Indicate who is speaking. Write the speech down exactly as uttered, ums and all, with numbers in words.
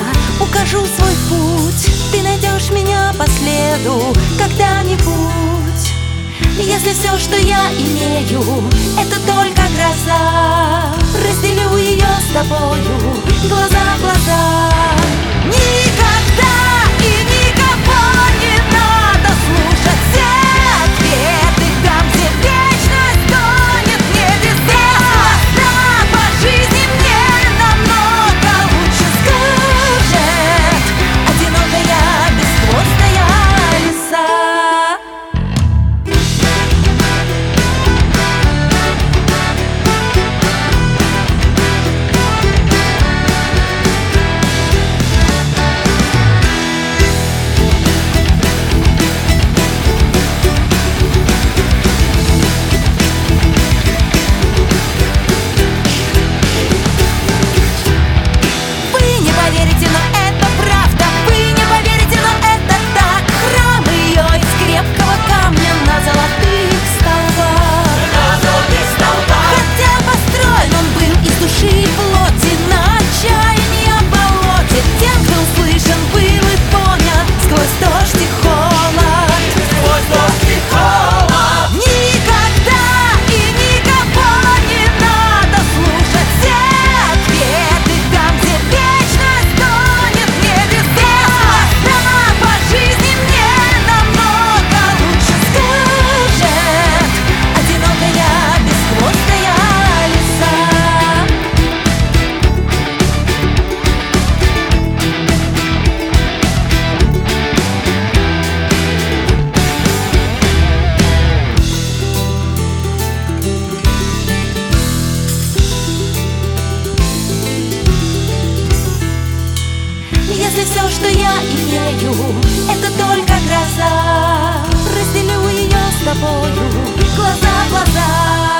Speaker 1: укажу свой путь, ты найдешь меня по следу когда-нибудь. Если все, что я имею, это только гроза, разделю ее с тобою глаза в глаза. Никогда и никого не надо слушать все ответы там, где вечность тонет в небесах. Да, по жизни мне намного лучше скажет одинокая бесхвостая лиса. Если все, что я имею, это только гроза, разделю ее с тобою глаза в глаза.